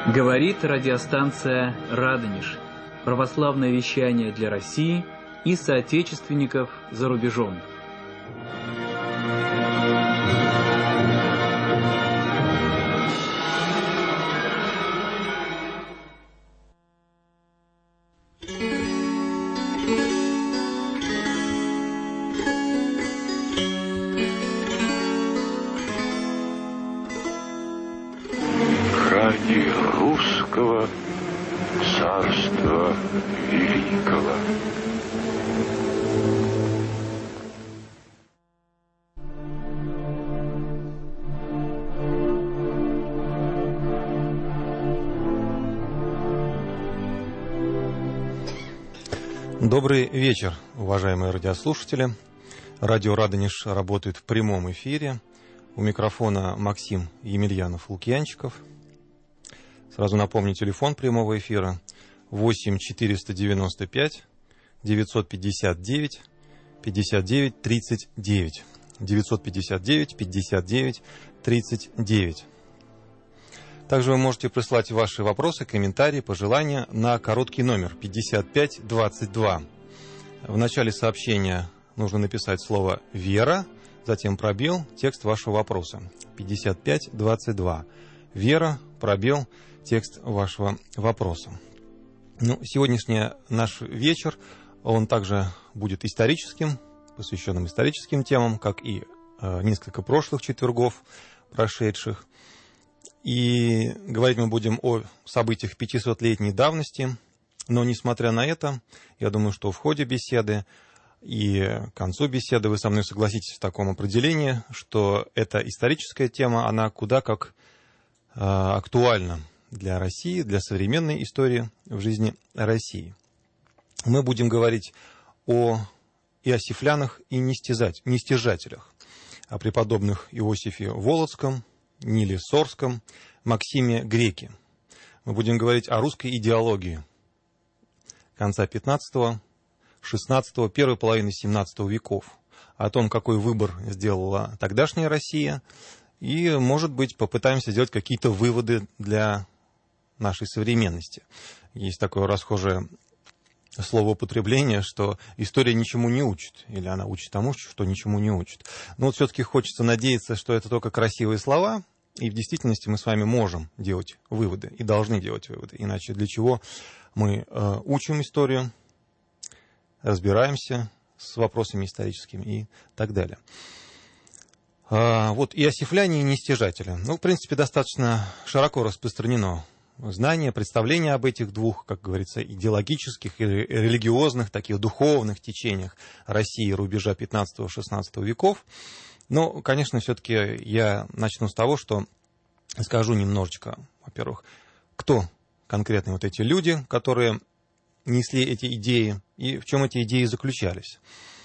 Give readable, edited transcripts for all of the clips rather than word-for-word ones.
Говорит радиостанция «Радонеж». Православное вещание для России и соотечественников за рубежом. Ради русского царства великого. Добрый вечер, уважаемые радиослушатели. Радио «Радонеж» работает в прямом эфире. У микрофона Максим Емельянов-Лукьянчиков. Сразу напомню, телефон прямого эфира 8 495 959 59 39. 959 59 39. Также вы можете прислать ваши вопросы, комментарии, пожелания на короткий номер 5522. В начале сообщения нужно написать слово «Вера», затем пробел, текст вашего вопроса. 5522. Вера, пробел, текст вашего вопроса. Сегодняшний наш вечер, он также будет историческим, посвященным историческим темам, как и несколько прошлых четвергов, прошедших. И говорить мы будем о событиях 500-летней давности, но, несмотря на это, я думаю, что в ходе беседы и к концу беседы вы со мной согласитесь в таком определении, что эта историческая тема, она куда как актуальна для России, для современной истории в жизни России. Мы будем говорить о иосифлянах и нестяжателях, о преподобных Иосифе Волоцком, Ниле Сорском, Максиме Греке. Мы будем говорить о русской идеологии конца 15-го, 16-го, первой половины 17 веков, о том, какой выбор сделала тогдашняя Россия, и, может быть, попытаемся сделать какие-то выводы для нашей современности. Есть такое расхожее словоупотребление, что история ничему не учит, или она учит тому, что ничему не учит. Но вот все-таки хочется надеяться, что это только красивые слова, и в действительности мы с вами можем делать выводы, и должны делать выводы. Иначе для чего мы учим историю, разбираемся с вопросами историческими и так далее. Вот иосифляне и нестяжатели. В принципе, достаточно широко распространено знание, представление об этих двух, как говорится, идеологических и религиозных, таких духовных течениях России рубежа 15-16 веков. Но, конечно, все-таки я начну с того, что скажу немножечко, во-первых, кто конкретно вот эти люди, которые несли эти идеи, и в чем эти идеи заключались.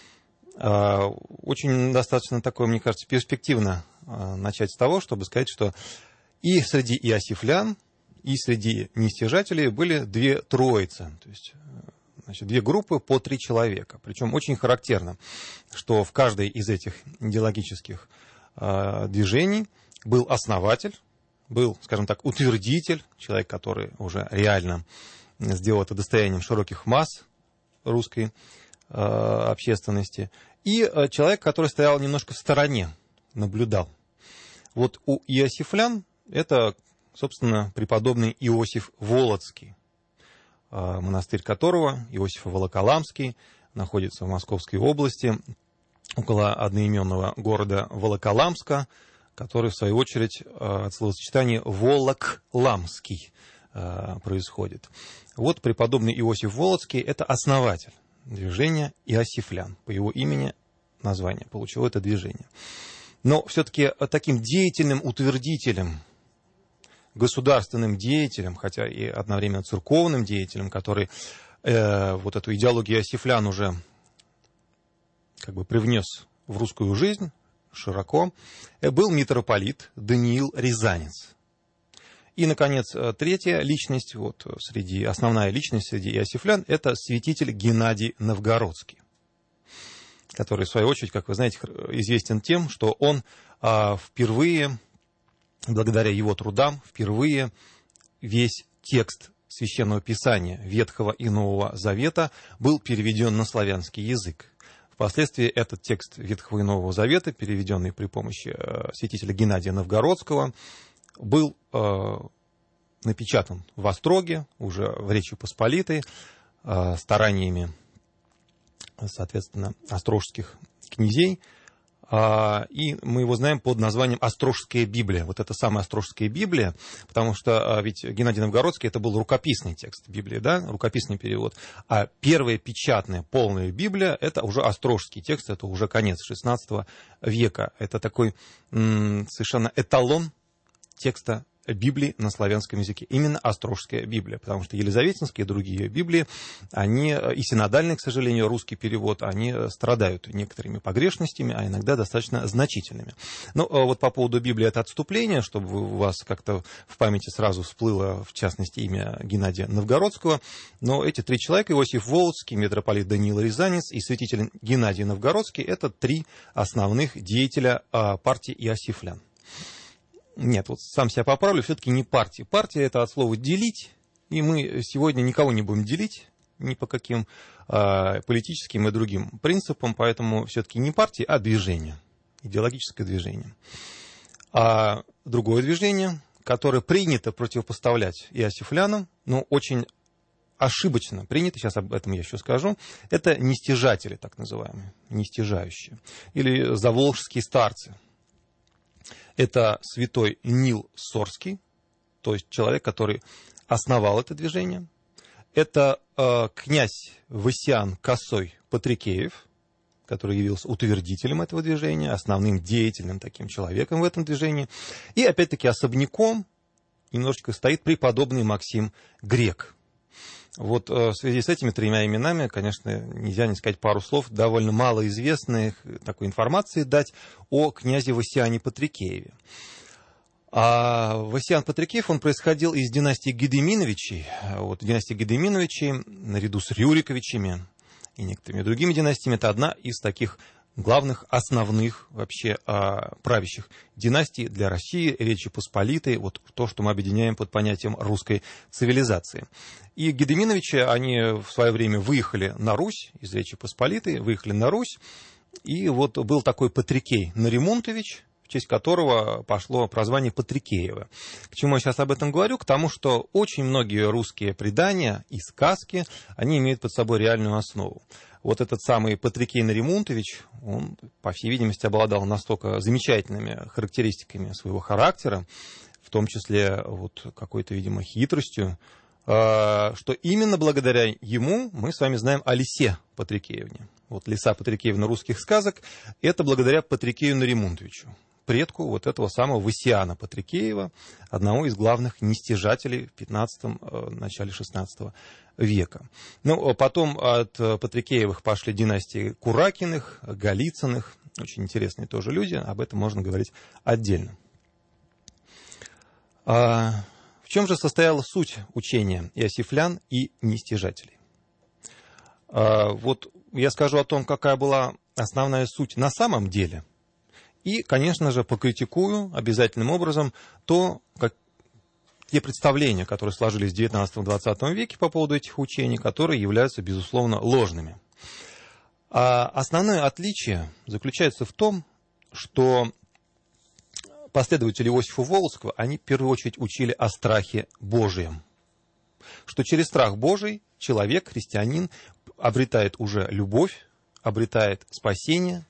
Очень достаточно такое, мне кажется, перспективно начать с того, чтобы сказать, что и среди иосифлян, и среди нестяжателей были две троицы, то есть, две группы по 3 человека. Причем очень характерно, что в каждой из этих идеологических движений был основатель, был, скажем так, утвердитель, человек, который уже реально сделал это достоянием широких масс русской общественности, и человек, который стоял немножко в стороне, наблюдал. Вот у иосифлян это, собственно, преподобный Иосиф Волоцкий, монастырь которого, Иосиф Волоколамский, находится в Московской области, около одноименного города Волоколамска, который, в свою очередь, от словосочетания «волок-ламский» происходит. Вот преподобный Иосиф Волоцкий – это основатель движения иосифлян. По его имени название получило это движение. Но все-таки таким деятельным утвердителем, государственным деятелем, хотя и одновременно церковным деятелем, который вот эту идеологию иосифлян уже как бы привнес в русскую жизнь широко, был митрополит Даниил Рязанец. И, наконец, третья личность, основная личность среди иосифлян, это святитель Геннадий Новгородский, который, в свою очередь, как вы знаете, известен тем, что он впервые, благодаря его трудам, впервые весь текст Священного Писания Ветхого и Нового Завета был переведен на славянский язык. Впоследствии этот текст Ветхого и Нового Завета, переведенный при помощи святителя Геннадия Новгородского, был напечатан в Остроге, уже в Речи Посполитой, стараниями, соответственно, острожских князей. И мы его знаем под названием «Острожская Библия». Вот это самая Острожская Библия, потому что ведь Геннадий Новгородский — это был рукописный текст Библии, да, рукописный перевод. А первая печатная, полная Библия — это уже острожский текст, это уже конец XVI века. Это такой совершенно эталон текста Библии на славянском языке. Именно Острожская Библия, потому что елизаветинские и другие Библии, они, и синодальный, к сожалению, русский перевод, они страдают некоторыми погрешностями, а иногда достаточно значительными. Ну, вот по поводу Библии это отступление, чтобы у вас как-то в памяти сразу всплыло, в частности, имя Геннадия Новгородского. Но эти три человека, Иосиф Волоцкий, митрополит Даниил Рязанец и святитель Геннадий Новгородский, это три основных деятеля партии иосифлян. Нет, вот сам себя поправлю, все-таки не партия. Партия — это от слова «делить», и мы сегодня никого не будем делить ни по каким политическим и другим принципам, поэтому все-таки не партия, а движение, идеологическое движение. А другое движение, которое принято противопоставлять иосифлянам, но очень ошибочно принято, сейчас об этом я еще скажу, это нестяжатели, так называемые, нестяжающие, или заволжские старцы. Это святой Нил Сорский, то есть человек, который основал это движение. Это князь Васян Косой Патрикеев, который явился утвердителем этого движения, основным деятельным таким человеком в этом движении. И опять-таки особняком немножечко стоит преподобный Максим Грек. Вот в связи с этими тремя именами, конечно, нельзя не сказать пару слов, довольно малоизвестной такой информации дать о князе Васяне Патрикееве. А Васян Патрикеев, он происходил из династии Гедеминовичей. Вот династия Гедеминовичей, наряду с Рюриковичами и некоторыми другими династиями, это одна из таких главных, основных вообще правящих династий для России, Речи Посполитой, вот то, что мы объединяем под понятием русской цивилизации. И Гедеминовичи, они в свое время выехали на Русь, из Речи Посполитой, выехали на Русь, и вот был такой Патрикей Наримонтович, в честь которого пошло прозвание Патрикеева. К чему я сейчас об этом говорю? К тому, что очень многие русские предания и сказки, они имеют под собой реальную основу. Вот этот самый Патрикей Наримонтович, он, по всей видимости, обладал настолько замечательными характеристиками своего характера, в том числе вот какой-то, видимо, хитростью, что именно благодаря ему мы с вами знаем о Лисе Патрикеевне. Вот Лиса Патрикеевна русских сказок — это благодаря Патрикею Наримонтовичу, предку вот этого самого Васяна Патрикеева, одного из главных нестяжателей в XV, начале XVI века. Ну, потом от Патрикеевых пошли династии Куракиных, Голицыных, очень интересные тоже люди, об этом можно говорить отдельно. В чем же состояла суть учения иосифлян и нестяжателей? Вот я скажу о том, какая была основная суть на самом деле. И, конечно же, покритикую обязательным образом те представления, которые сложились в XIX-XX веке по поводу этих учений, которые являются, безусловно, ложными. А основное отличие заключается в том, что последователи Иосифа Волоцкого, они в первую очередь учили о страхе Божием. Что через страх Божий человек, христианин, обретает уже любовь, обретает спасение.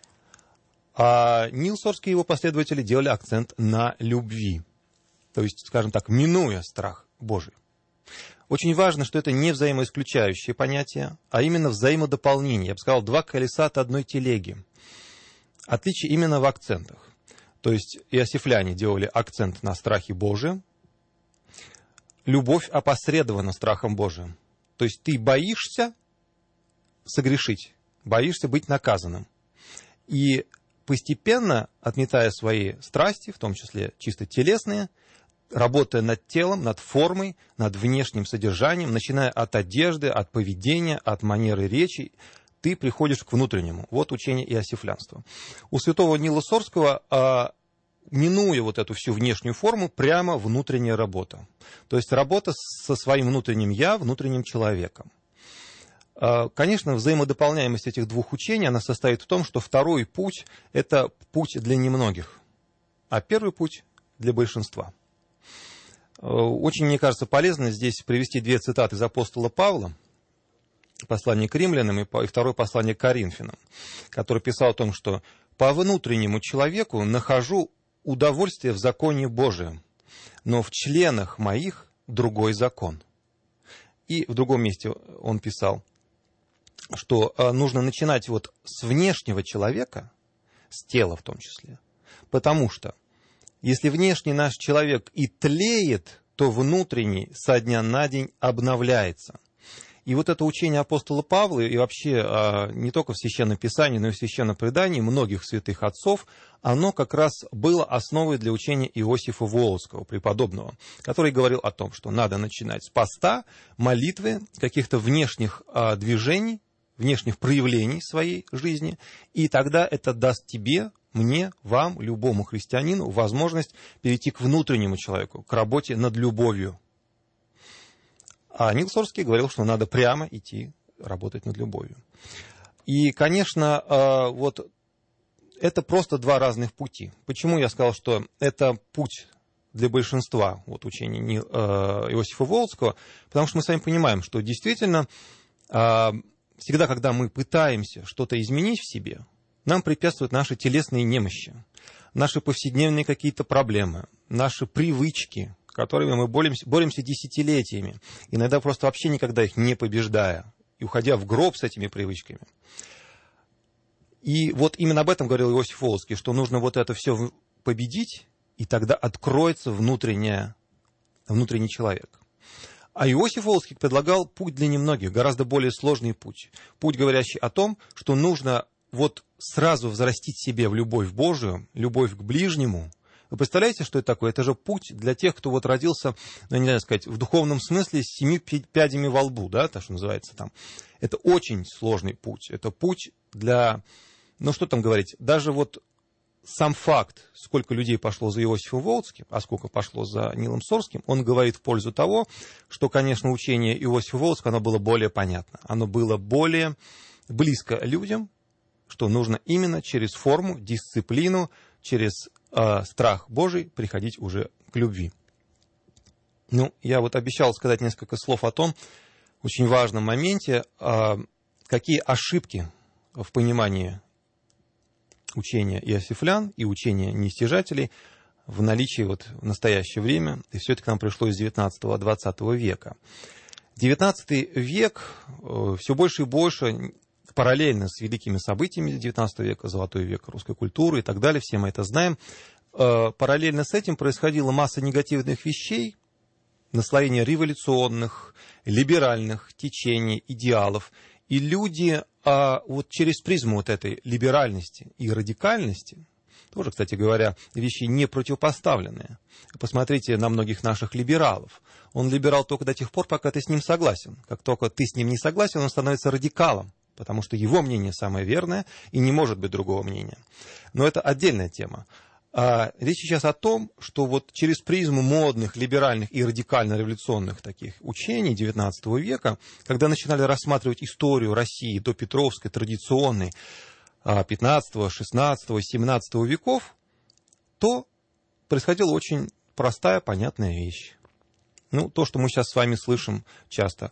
А Нил Сорский и его последователи делали акцент на любви. То есть, скажем так, минуя страх Божий. Очень важно, что это не взаимоисключающее понятие, а именно взаимодополнение. Я бы сказал, два колеса от одной телеги. Отличие именно в акцентах. То есть иосифляне делали акцент на страхе Божием. Любовь опосредована страхом Божиим. То есть ты боишься согрешить, боишься быть наказанным. И постепенно, отметая свои страсти, в том числе чисто телесные, работая над телом, над формой, над внешним содержанием, начиная от одежды, от поведения, от манеры речи, ты приходишь к внутреннему. Вот учение иосифлянства. У святого Нила Сорского минуя вот эту всю внешнюю форму, прямо внутренняя работа. То есть работа со своим внутренним «я», внутренним человеком. Конечно, взаимодополняемость этих двух учений, она состоит в том, что второй путь – это путь для немногих, а первый путь – для большинства. Очень, мне кажется, полезно здесь привести две цитаты из апостола Павла, послание к римлянам и второе послание к Коринфянам, который писал о том, что «по внутреннему человеку нахожу удовольствие в законе Божием, но в членах моих другой закон». И в другом месте он писал, что нужно начинать вот с внешнего человека, с тела в том числе, потому что если внешний наш человек и тлеет, то внутренний со дня на день обновляется. И вот это учение апостола Павла, и вообще не только в Священном Писании, но и в Священном предании многих святых отцов, оно как раз было основой для учения Иосифа Волоцкого, преподобного, который говорил о том, что надо начинать с поста, молитвы, каких-то внешних движений, внешних проявлений своей жизни, и тогда это даст тебе, мне, вам, любому христианину возможность перейти к внутреннему человеку, к работе над любовью. А Нил Сорский говорил, что надо прямо идти работать над любовью. И, конечно, вот это просто два разных пути. Почему я сказал, что это путь для большинства вот, учения Иосифа Волоцкого? Потому что мы с вами понимаем, что действительно всегда, когда мы пытаемся что-то изменить в себе, нам препятствуют наши телесные немощи, наши повседневные какие-то проблемы, наши привычки, с которыми мы боремся десятилетиями, иногда просто вообще никогда их не побеждая, и уходя в гроб с этими привычками. И вот именно об этом говорил Иосиф Волоцкий, что нужно вот это все победить, и тогда откроется внутренний человек. А Иосиф Волоцкий предлагал путь для немногих, гораздо более сложный путь. Путь, говорящий о том, что нужно вот сразу взрастить себе в любовь Божию, любовь к ближнему. Вы представляете, что это такое? Это же путь для тех, кто вот родился, ну, не знаю сказать, в духовном смысле с 7 пядями во лбу, да, то, что называется там. Это очень сложный путь. Это путь для, ну, что там говорить, даже вот сам факт, сколько людей пошло за Иосифом Волоцким, а сколько пошло за Нилом Сорским, он говорит в пользу того, что, конечно, учение Иосифа Волоцкого, оно было более понятно, оно было более близко людям, что нужно именно через форму, дисциплину, через страх Божий приходить уже к любви. Ну, я вот обещал сказать несколько слов о том очень важном моменте, какие ошибки в понимании учения иосифлян и учения неистяжателей в наличии вот в настоящее время, и все это к нам пришло из 19-20 века. 19 век все больше и больше, параллельно с великими событиями 19 века, золотой век русской культуры и так далее, все мы это знаем, параллельно с этим происходила масса негативных вещей, наслоение революционных, либеральных течений, идеалов, и люди вот через призму вот этой либеральности и радикальности, тоже, кстати говоря, вещи не противопоставленные. Посмотрите на многих наших либералов. Он либерал только до тех пор, пока ты с ним согласен. Как только ты с ним не согласен, он становится радикалом, потому что его мнение самое верное, и не может быть другого мнения. Но это отдельная тема. Речь сейчас о том, что вот через призму модных, либеральных и радикально-революционных таких учений XIX века, когда начинали рассматривать историю России до Петровской, традиционной, XV, XVI, XVII веков, то происходила очень простая, понятная вещь. Ну, то, что мы сейчас с вами слышим часто,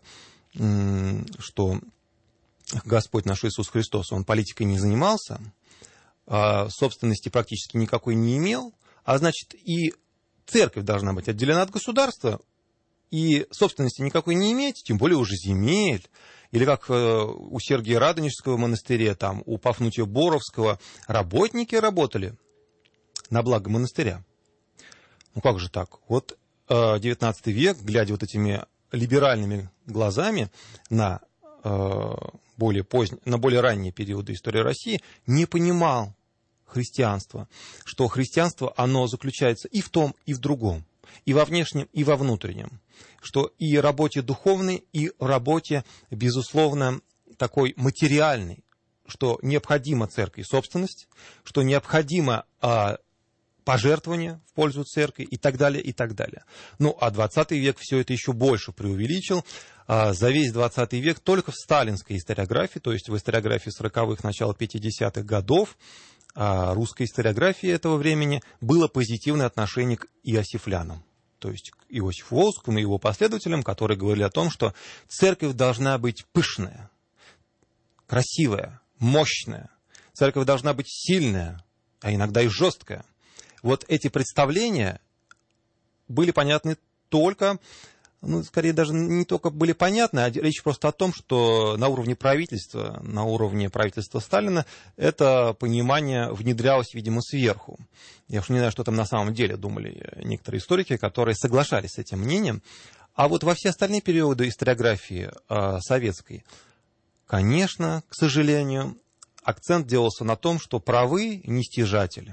что Господь наш Иисус Христос, Он политикой не занимался, собственности практически никакой не имел, а значит и церковь должна быть отделена от государства, и собственности никакой не иметь, тем более уже земель, или как у Сергия Радонежского монастыря, там, у Пафнутия Боровского, работники работали на благо монастыря. Ну как же так? Вот 19 век, глядя вот этими либеральными глазами на более ранние периоды истории России, не понимал христианства, что христианство, оно заключается и в том, и в другом, и во внешнем, и во внутреннем, что и работе духовной, и работе, безусловно, такой материальной, что необходима церкви собственность, что необходимо пожертвования в пользу церкви и так далее, и так далее. Ну, а 20 век все это еще больше преувеличил. За весь 20 век только в сталинской историографии, то есть в историографии 40-х, начала 50-х годов, русской историографии этого времени было позитивное отношение к иосифлянам, то есть к Иосифу Волжскому и его последователям, которые говорили о том, что церковь должна быть пышная, красивая, мощная, церковь должна быть сильная, а иногда и жесткая. Вот эти представления были понятны только, скорее даже не только были понятны, а речь просто о том, что на уровне правительства Сталина это понимание внедрялось, видимо, сверху. Я уж не знаю, что там на самом деле думали некоторые историки, которые соглашались с этим мнением. А вот во все остальные периоды историографии советской, конечно, к сожалению, акцент делался на том, что правы нестяжатели.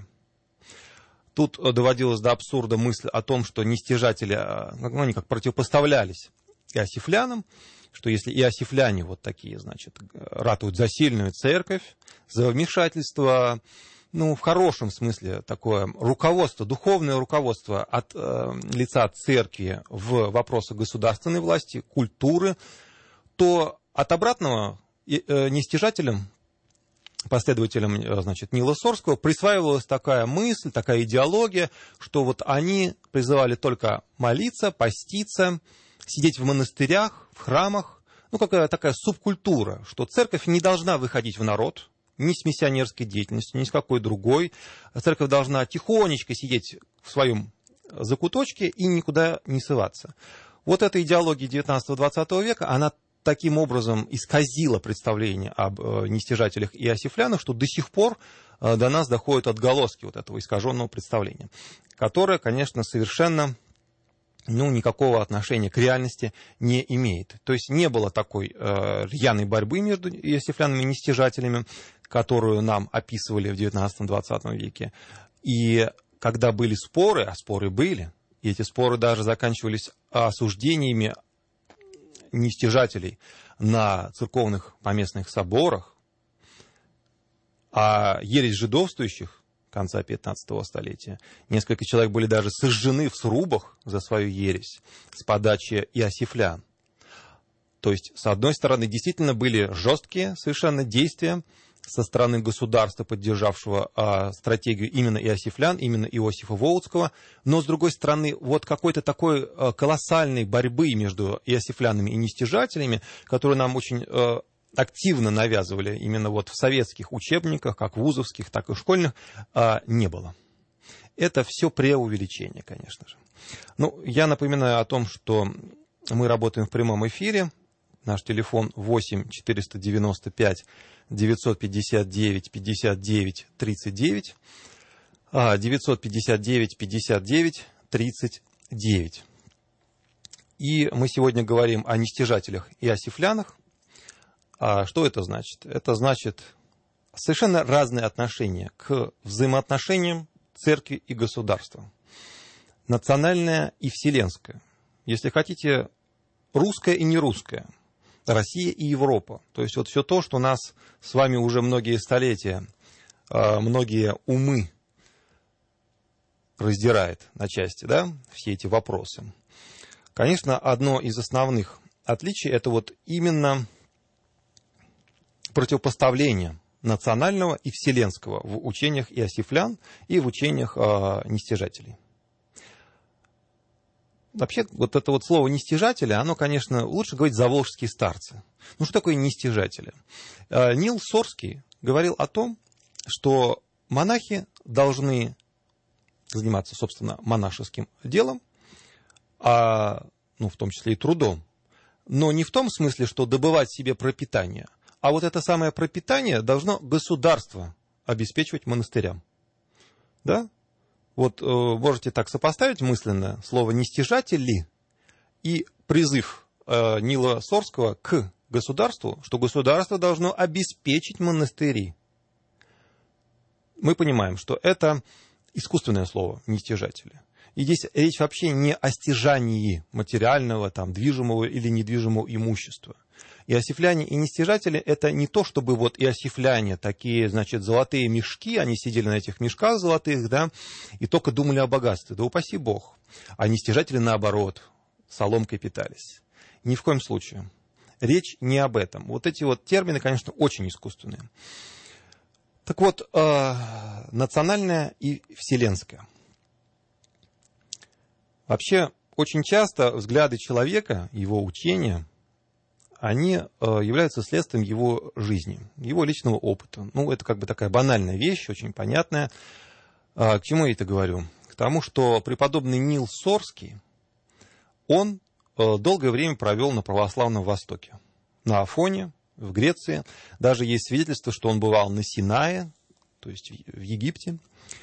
Тут доводилась до абсурда мысль о том, что нестяжатели, они как противопоставлялись иосифлянам, что если иосифляне вот такие, значит, ратуют за сильную церковь, за вмешательство, в хорошем смысле такое руководство, духовное руководство от лица церкви в вопросах государственной власти, культуры, то от обратного нестяжателям, последователям, значит, Нила Сорского присваивалась такая мысль, такая идеология, что вот они призывали только молиться, поститься, сидеть в монастырях, в храмах, какая такая субкультура, что церковь не должна выходить в народ, ни с миссионерской деятельностью, ни с какой другой. Церковь должна тихонечко сидеть в своем закуточке и никуда не ссываться. Вот эта идеология 19-20 века, она таким образом исказила представление об нестяжателях и иосифлянах, что до сих пор до нас доходят отголоски вот этого искаженного представления, которое, конечно, совершенно никакого отношения к реальности не имеет. То есть не было такой рьяной борьбы между иосифлянами и нестяжателями, которую нам описывали в 19-20 веке. И когда были споры, а споры были, и эти споры даже заканчивались осуждениями нестяжателей на церковных поместных соборах, а ересь жидовствующих конца 15-го столетия, несколько человек были даже сожжены в срубах за свою ересь с подачи иосифлян. То есть, с одной стороны, действительно были жесткие совершенно действия со стороны государства, поддержавшего стратегию именно иосифлян, именно Иосифа Волжского, но, с другой стороны, вот какой-то такой колоссальной борьбы между иосифлянами и нестяжателями, которую нам очень активно навязывали именно вот в советских учебниках, как вузовских, так и школьных, не было. Это все преувеличение, конечно же. Я напоминаю о том, что мы работаем в прямом эфире. Наш телефон 8 495 959 59 39, 959 59 39. И мы сегодня говорим о нестяжателях и иосифлянах. А что это значит? Это значит совершенно разные отношения к взаимоотношениям церкви и государства. Национальное и вселенское. Если хотите, русское и нерусское. Россия и Европа. То есть вот все то, что нас с вами уже многие столетия, многие умы раздирает на части, да, все эти вопросы. Конечно, одно из основных отличий – это вот именно противопоставление национального и вселенского в учениях иосифлян и в учениях нестяжателей. Вообще, вот это вот слово «нестяжатели», оно, конечно, лучше говорить «заволжские старцы». Что такое нестяжатели? Нил Сорский говорил о том, что монахи должны заниматься, собственно, монашеским делом, в том числе и трудом, но не в том смысле, что добывать себе пропитание, а вот это самое пропитание должно государство обеспечивать монастырям. Да? Вот можете так сопоставить мысленно слово «нестяжатели» и призыв Нила Сорского к государству, что государство должно обеспечить монастыри. Мы понимаем, что это искусственное слово «нестяжатели». И здесь речь вообще не о стяжании материального, движимого или недвижимого имущества. Иосифляне и нестяжатели — это не то, чтобы вот иосифляне такие, значит, золотые мешки, они сидели на этих мешках золотых, да, и только думали о богатстве. Да упаси Бог. А нестяжатели, наоборот, соломкой питались. Ни в коем случае. Речь не об этом. Вот эти вот термины, конечно, очень искусственные. Так вот, национальное и вселенское. Вообще, очень часто взгляды человека, его учения, они являются следствием его жизни, его личного опыта. Ну, это как бы такая банальная вещь, очень понятная. К чему я это говорю? К тому, что преподобный Нил Сорский, он долгое время провел на православном Востоке, на Афоне, в Греции. Даже есть свидетельство, что он бывал на Синае, то есть в Египте.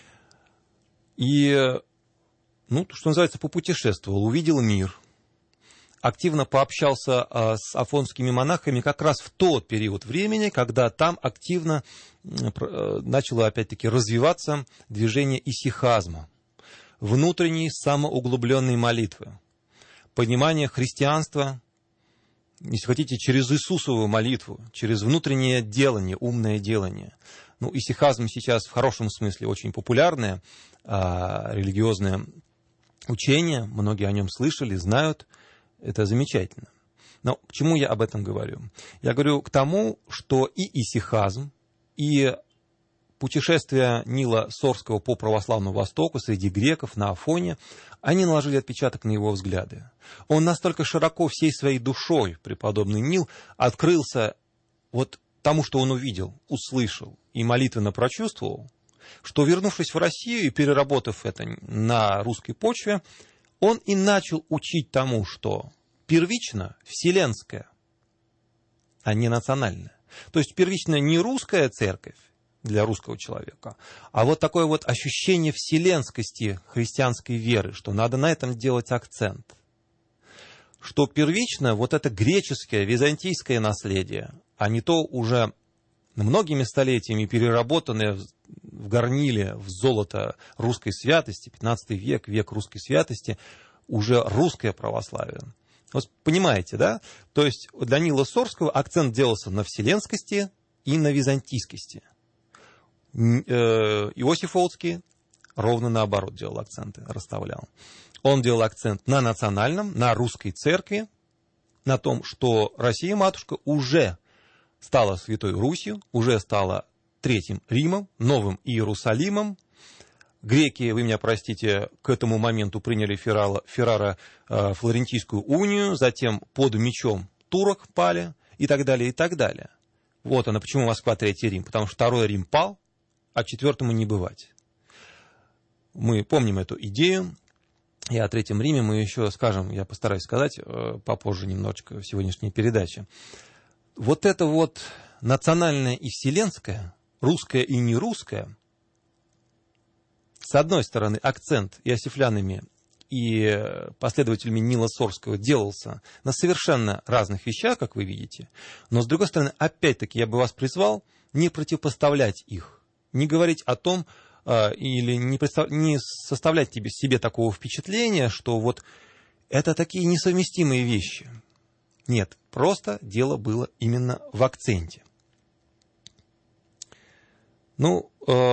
И, ну, что называется, попутешествовал, увидел мир. Активно пообщался с афонскими монахами как раз в тот период времени, когда там активно начало, опять-таки, развиваться движение исихазма, внутренней самоуглубленной молитвы, понимание христианства, если хотите, через Иисусову молитву, через внутреннее делание, умное делание. Ну, исихазм сейчас в хорошем смысле очень популярное религиозное учение, многие о нем слышали, знают, это замечательно. Но к чему я об этом говорю? Я говорю к тому, что и исихазм, и путешествия Нила Сорского по православному Востоку среди греков на Афоне, они наложили отпечаток на его взгляды. Он настолько широко всей своей душой, преподобный Нил, открылся вот тому, что он увидел, услышал и молитвенно прочувствовал, что, вернувшись в Россию и переработав это на русской почве, он и начал учить тому, что первично вселенское, а не национальное. То есть первично не русская церковь для русского человека, а вот такое вот ощущение вселенскости христианской веры, что надо на этом делать акцент. Что первично вот это греческое, византийское наследие, а не то уже многими столетиями переработанное в горниле, в золото русской святости, 15 век, век русской святости, уже русское православие. Вот понимаете, да? То есть для Нила Сорского акцент делался на вселенскости и на византийскости. Иосиф Волоцкий ровно наоборот делал акценты, расставлял. Он делал акцент на национальном, на русской церкви, на том, что Россия-матушка уже стала Святой Русью, уже стала Третьим Римом, Новым Иерусалимом. Греки, вы меня простите, к этому моменту приняли Феррара Флорентийскую унию, затем под мечом турок пали и так далее, и так далее. Вот она, почему Москва Третий Рим, потому что Второй Рим пал, а четвертому не бывать. Мы помним эту идею, и о Третьем Риме мы еще скажем, я постараюсь сказать попозже немножечко в сегодняшней передаче. Вот это вот национальное и вселенское, русское и нерусское, с одной стороны, акцент иосифлянами и последователями Нила Сорского делался на совершенно разных вещах, как вы видите, но, с другой стороны, опять-таки, я бы вас призвал не противопоставлять их, не говорить о том, или не составлять себе такого впечатления, что вот это такие несовместимые вещи. Нет, просто дело было именно в акценте. Ну,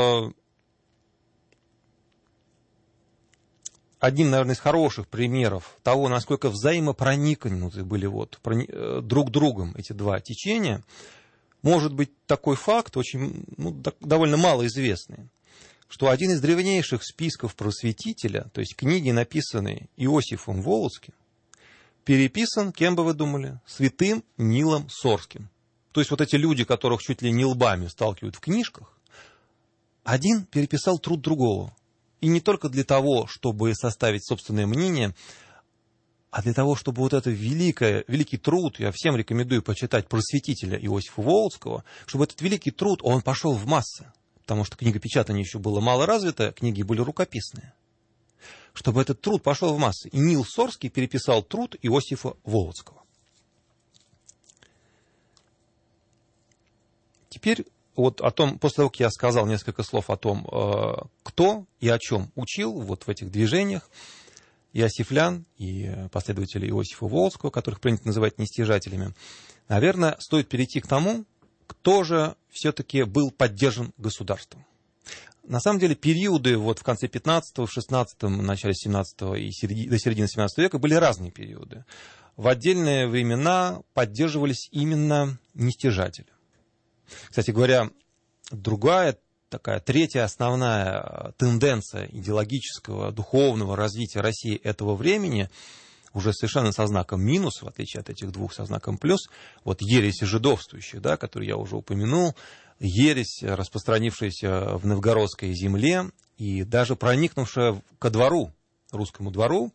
одним, наверное, из хороших примеров того, насколько взаимопроникнуты были вот друг другом эти два течения, может быть такой факт, очень, довольно малоизвестный, что один из древнейших списков просветителя, то есть книги, написанные Иосифом Волоцким, переписан, кем бы вы думали, святым Нилом Сорским. То есть вот эти люди, которых чуть ли не лбами сталкивают в книжках, один переписал труд другого. И не только для того, чтобы составить собственное мнение, а для того, чтобы вот это великий труд, я всем рекомендую почитать просветителя Иосифа Волоцкого, чтобы этот великий труд, он пошел в массы. Потому что книгопечатание еще было мало развито, книги были рукописные. Чтобы этот труд пошел в массы. И Нил Сорский переписал труд Иосифа Волоцкого. Теперь вот о том, после того, как я сказал несколько слов о том, кто и о чем учил вот в этих движениях, иосифлян и последователей Иосифа Волоцкого, которых принято называть нестяжателями, наверное, стоит перейти к тому, кто же все-таки был поддержан государством. На самом деле периоды вот в конце 15-го, в 16-м, начале 17-го и до середины 17 века были разные периоды. В отдельные времена поддерживались именно нестяжатели. Кстати говоря, другая такая третья основная тенденция идеологического, духовного развития России этого времени, уже совершенно со знаком минус, в отличие от этих двух со знаком плюс, вот ереси жидовствующих, да, которые я уже упомянул, ересь, распространившаяся в новгородской земле и даже проникнувшая ко двору, русскому двору,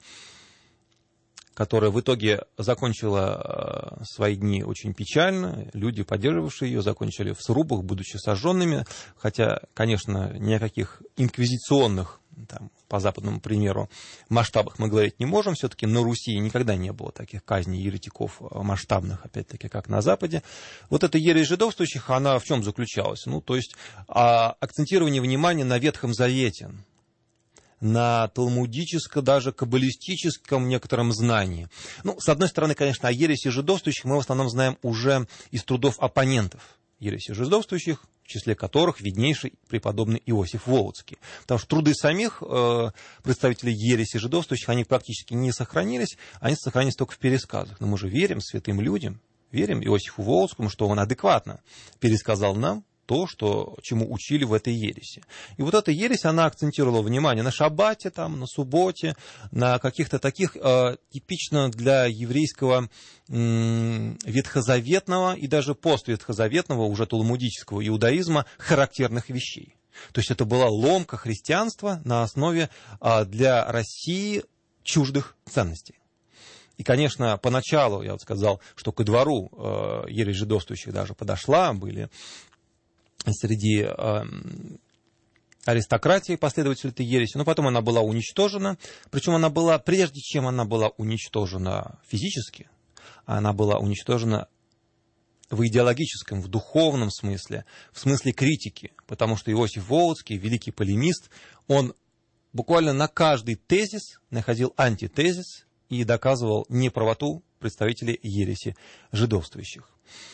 которая в итоге закончила свои дни очень печально. Люди, поддерживавшие ее, закончили в срубах, будучи сожженными. Хотя, конечно, ни о каких инквизиционных, там, по западному примеру, масштабах мы говорить не можем. Все-таки на Руси никогда не было таких казней еретиков масштабных, опять-таки, как на Западе. Вот эта ересь жидовствующих, она в чем заключалась? Ну, то есть акцентирование внимания на Ветхом Завете, на талмудическом, даже каббалистическом некотором знании. Ну, с одной стороны, конечно, о ереси жидовствующих мы в основном знаем уже из трудов оппонентов ереси жидовствующих, в числе которых виднейший преподобный Иосиф Волоцкий. Потому что труды самих представителей ереси жидовствующих, они практически не сохранились, они сохранились только в пересказах. Но мы же верим святым людям, верим Иосифу Волоцкому, что он адекватно пересказал нам то, чему учили в этой ереси. И вот эта ересь, она акцентировала внимание на шаббате, там, на субботе, на каких-то таких типично для еврейского ветхозаветного и даже постветхозаветного, уже талмудического иудаизма характерных вещей. То есть это была ломка христианства на основе для России чуждых ценностей. И, конечно, поначалу, я вот сказал, что ко двору ересь жидовствующих даже подошла, были среди аристократии последователей этой ереси, но потом она была уничтожена. Причем она была, прежде чем она была уничтожена физически, она была уничтожена в идеологическом, в духовном смысле, в смысле критики. Потому что Иосиф Волоцкий, великий полемист, он буквально на каждый тезис находил антитезис и доказывал неправоту представителей ереси жидовствующих.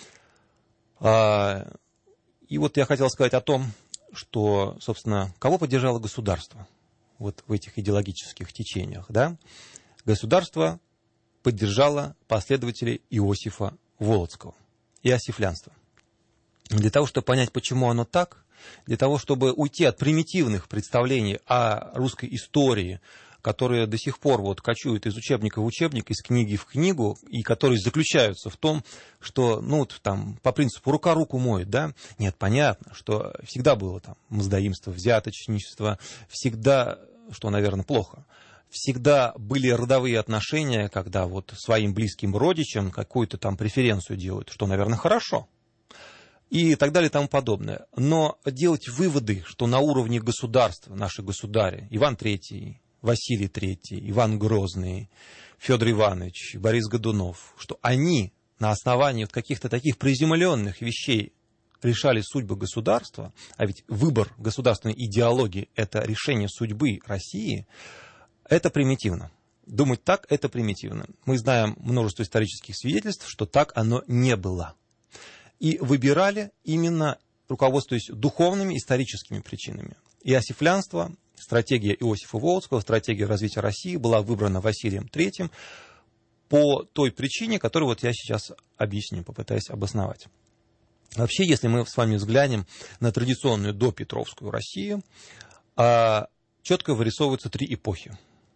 И вот я хотел сказать о том, что, собственно, кого поддержало государство вот в этих идеологических течениях. Да? Государство поддержало последователей Иосифа Волоцкого, иосифлянство. Для того, чтобы понять, почему оно так, для того, чтобы уйти от примитивных представлений о русской истории, которые до сих пор вот кочуют из учебника в учебник, из книги в книгу, и которые заключаются в том, что, ну, там, по принципу рука руку моет, да? Нет, понятно, что всегда было там мздоимство, взяточничество, всегда, что, наверное, плохо, всегда были родовые отношения, когда вот своим близким родичам какую-то там преференцию делают, что, наверное, хорошо. И так далее и тому подобное. Но делать выводы, что на уровне государства наши государи, Иван III, Василий III, Иван Грозный, Федор Иванович, Борис Годунов, что они на основании вот каких-то таких приземленных вещей решали судьбы государства, а ведь выбор государственной идеологии – это решение судьбы России, это примитивно. Думать так – это примитивно. Мы знаем множество исторических свидетельств, что так оно не было. И выбирали именно руководствуясь духовными историческими причинами. Иосифлянство, стратегия Иосифа Волоцкого, стратегия развития России была выбрана Василием III по той причине, которую вот я сейчас объясню, попытаюсь обосновать. Вообще, если мы с вами взглянем на традиционную допетровскую Россию, четко вырисовываются три эпохи.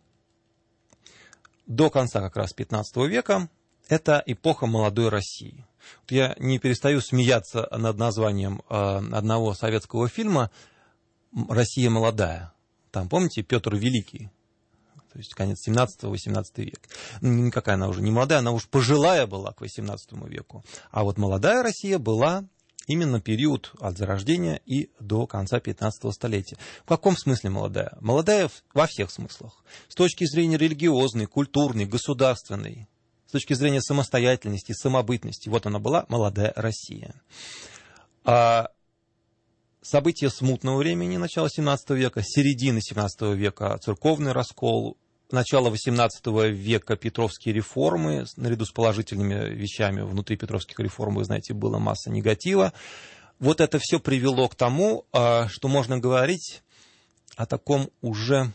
До конца как раз 15 века это эпоха молодой России. Я не перестаю смеяться над названием одного советского фильма «Россия молодая». Там, помните, Петр Великий, то есть конец 17-18 век. Никакая она уже не молодая, она уж пожилая была к 18 веку. А вот молодая Россия была именно период от Зарождения и до конца 15 столетия. В каком смысле молодая? Молодая во всех смыслах. С точки зрения религиозной, культурной, государственной, с точки зрения самостоятельности, самобытности. Вот она была, молодая Россия. События смутного времени, начала 17 века, середины 17 века, церковный раскол, начала XVIII века Петровские реформы, наряду с положительными вещами внутри Петровских реформ, вы знаете, была масса негатива. Вот это все привело к тому, что можно говорить о таком уже,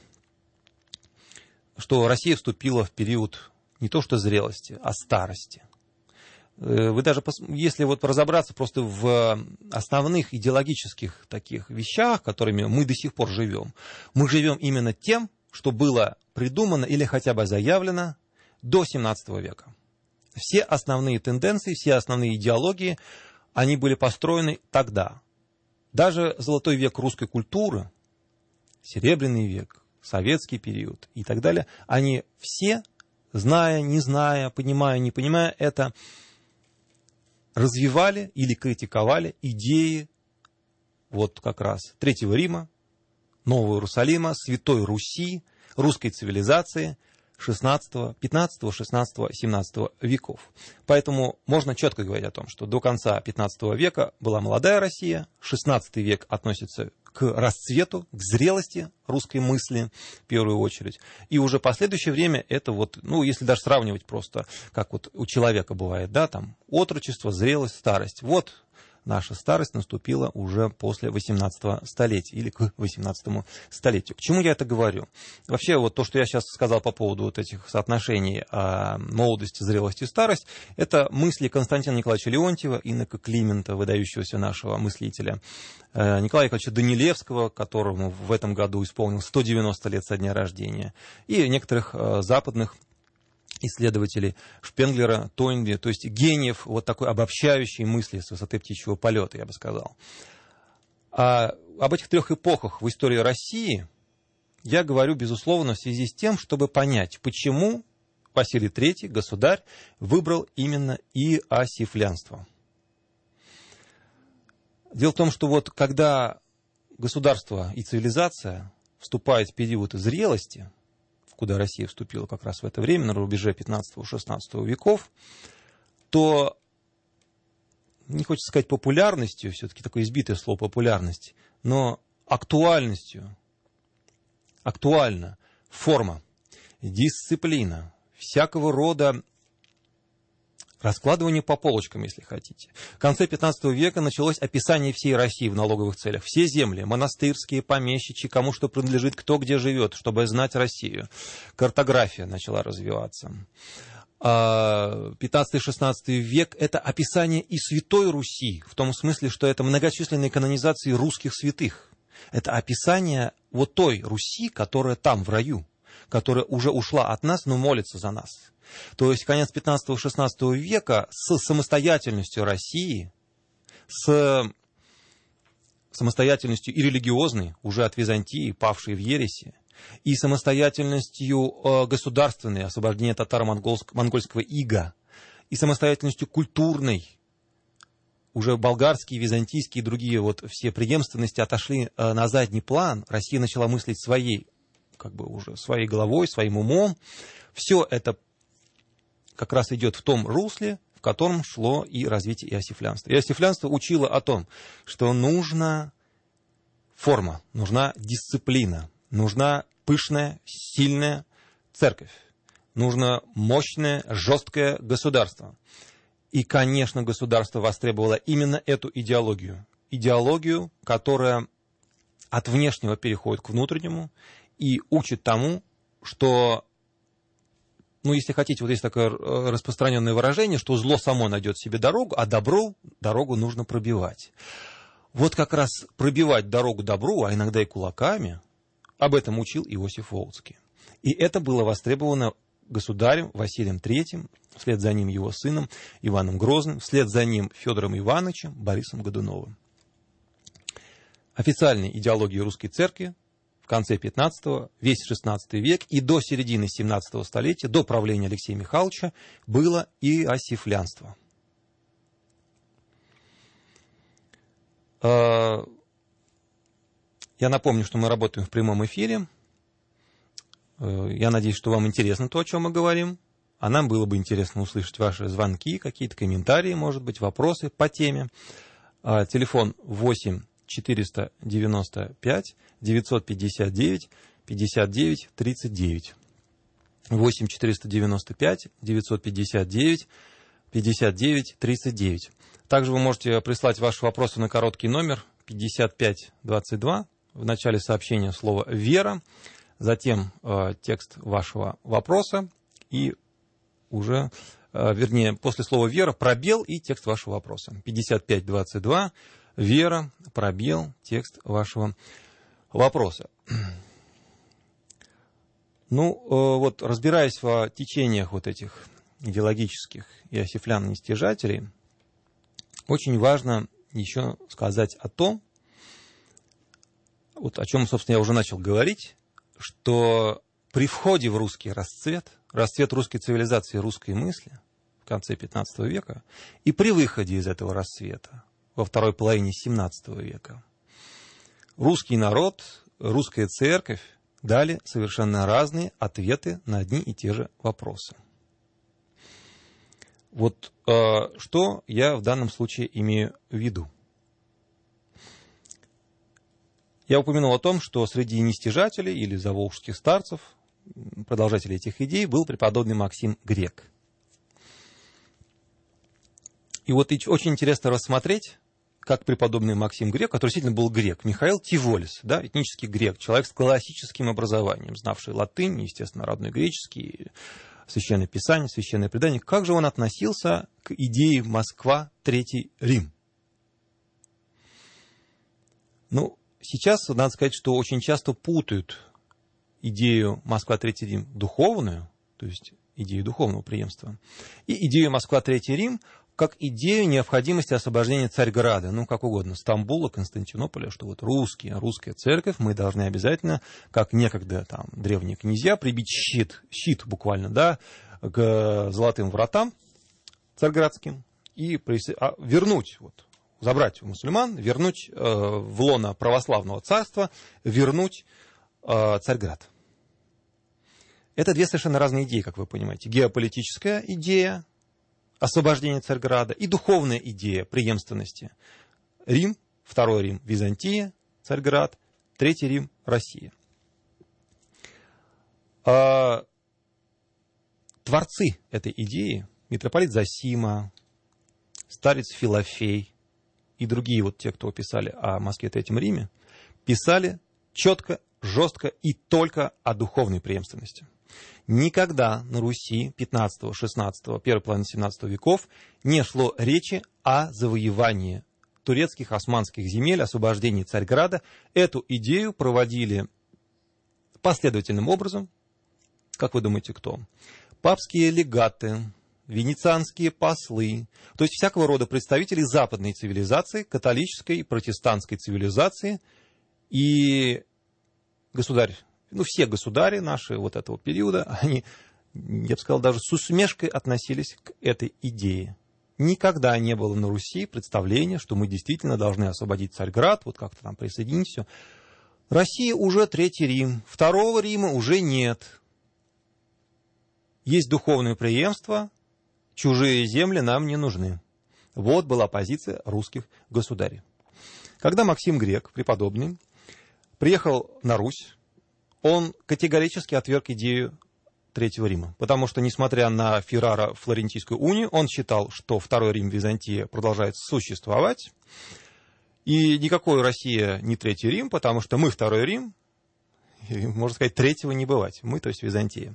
что Россия вступила в период не то что зрелости, а старости. Вы даже, если вот разобраться просто в основных идеологических таких вещах, которыми мы до сих пор живем, мы живем именно тем, что было придумано или хотя бы заявлено до XVII века. Все основные тенденции, все основные идеологии, они были построены тогда. Даже золотой век русской культуры, серебряный век, советский период и так далее, они все, зная, не зная, понимая, не понимая, это развивали или критиковали идеи вот как раз Третьего Рима, Нового Иерусалима, Святой Руси, русской цивилизации 16, 15, 16, 17 веков. Поэтому можно четко говорить о том, что до конца 15 века была молодая Россия, 16 век относится к расцвету, к зрелости русской мысли в первую очередь. И уже последующее время это вот, ну, если даже сравнивать просто, как вот у человека бывает, да, там, отрочество, зрелость, старость. Вот наша старость наступила уже после 18 столетия или к 18 столетию. К чему я это говорю? Вообще, вот то, что я сейчас сказал по поводу вот этих соотношений молодости, зрелости и старость, это мысли Константина Николаевича Леонтьева, инока Климента, выдающегося нашего мыслителя, Николая Яковлевича Данилевского, которому в этом году исполнилось 190 лет со дня рождения, и некоторых западных исследователей Шпенглера, Тойнби, то есть гениев вот такой обобщающей мысли с высоты птичьего полета, я бы сказал. Об этих трех эпохах в истории России я говорю, безусловно, в связи с тем, чтобы понять, почему Василий III, государь, выбрал именно иосифлянство. Дело в том, что вот когда государство и цивилизация вступают в период зрелости, куда Россия вступила как раз в это время, на рубеже 15-16 веков, то, не хочется сказать популярностью, все-таки такое избитое слово популярность, но актуальностью, актуальна форма, дисциплина, всякого рода раскладывание по полочкам, если хотите. В конце 15 века началось описание всей России в налоговых целях. Все земли, монастырские, помещичьи, кому что принадлежит, кто где живет, чтобы знать Россию. Картография начала развиваться. 15-16 век – это описание и Святой Руси, в том смысле, что это многочисленные канонизации русских святых. Это описание вот той Руси, которая там, в раю, которая уже ушла от нас, но молится за нас. То есть конец 15-16 века с самостоятельностью России, с самостоятельностью и религиозной, уже от Византии, павшей в ереси, и самостоятельностью государственной, освобождения татаро-монгольского ига, и самостоятельностью культурной, уже болгарские, византийские и другие вот все преемственности отошли на задний план, Россия начала мыслить своей, как бы уже своей головой, своим умом. Все это как раз идет в том русле, в котором шло и развитие иосифлянства. Иосифлянство учило о том, что нужна форма, нужна дисциплина, нужна пышная, сильная церковь, нужно мощное, жесткое государство. И, конечно, государство востребовало именно эту идеологию. Идеологию, которая от внешнего переходит к внутреннему и учит тому, что, ну, если хотите, вот есть такое распространенное выражение, что зло само найдет себе дорогу, а добру дорогу нужно пробивать. Вот как раз пробивать дорогу добру, а иногда и кулаками, об этом учил Иосиф Волоцкий. И это было востребовано государем Василием III, вслед за ним его сыном Иваном Грозным, вслед за ним Федором Ивановичем, Борисом Годуновым. Официальной идеологией русской церкви в конце 15-го, весь 16 век и до середины 17 столетия, до правления Алексея Михайловича, было иосифлянство. Я напомню, что мы работаем в прямом эфире. Я надеюсь, что вам интересно то, о чем мы говорим. А нам было бы интересно услышать ваши звонки, какие-то комментарии, может быть, вопросы по теме. Телефон 8 495 959 59 39. 8 495 959 59 39. Также вы можете прислать ваши вопросы на короткий номер 5522. В начале сообщения слово «Вера», затем текст вашего вопроса и уже, вернее, после слова «Вера» пробел и текст вашего вопроса. 5522, «Вера», пробел, текст вашего вопроса. Ну, вот разбираясь в течениях вот этих идеологических иосифлян-нестяжателей, очень важно еще сказать о том, вот о чем, собственно, я уже начал говорить, что при входе в русский расцвет русской цивилизации, русской мысли в конце XV века, и при выходе из этого расцвета во второй половине XVII века, русский народ, русская церковь дали совершенно разные ответы на одни и те же вопросы. Вот что я в данном случае имею в виду. Я упомянул о том, что среди нестяжателей или заволжских старцев, продолжателей этих идей, был преподобный Максим Грек. И вот очень интересно рассмотреть, как преподобный Максим Грек, который действительно был грек, Михаил Тиволис, да, этнический грек, человек с классическим образованием, знавший латынь, естественно, родной греческий, священное писание, священное предание, как же он относился к идее Москва, Третий Рим? Ну, сейчас надо сказать, что очень часто путают идею Москва, Третий Рим духовную, то есть идею духовного преемства, и идею Москва, Третий Рим как идею необходимости освобождения Царьграда, ну, как угодно, Стамбула, Константинополя, что вот русская церковь, мы должны обязательно, как некогда там древние князья, прибить щит буквально, да, к золотым вратам царьградским и вернуть, вот, забрать у мусульман, вернуть в лоно православного царства, вернуть Царьград. Это две совершенно разные идеи, как вы понимаете. Геополитическая идея освобождения Царьграда и духовная идея преемственности. Рим, Второй Рим, Византия, Царьград, Третий Рим, Россия. Творцы этой идеи, митрополит Зосима, старец Филофей и другие вот те, кто писали о Москве, Третьем Риме, писали четко, жестко и только о духовной преемственности. Никогда на Руси 15, 16, первой половины 17 веков не шло речи о завоевании турецких, османских земель, освобождении Царьграда. Эту идею проводили последовательным образом, как вы думаете, кто? Папские легаты, венецианские послы, то есть всякого рода представители западной цивилизации, католической и протестантской цивилизации, и государь, все государи наши вот этого периода, они, я бы сказал, даже с усмешкой относились к этой идее. Никогда не было на Руси представления, что мы действительно должны освободить Царьград, вот как-то там присоединить все. Россия уже Третий Рим, Второго Рима уже нет. Есть духовное преемство, чужие земли нам не нужны. Вот была позиция русских государей. Когда Максим Грек, преподобный, приехал на Русь, он категорически отверг идею Третьего Рима, потому что, несмотря на Феррара-Флорентийскую унию, он считал, что Второй Рим, Византия продолжает существовать, и никакой Россия не Третий Рим, потому что мы Второй Рим, и, можно сказать, третьего не бывать, мы, то есть Византия.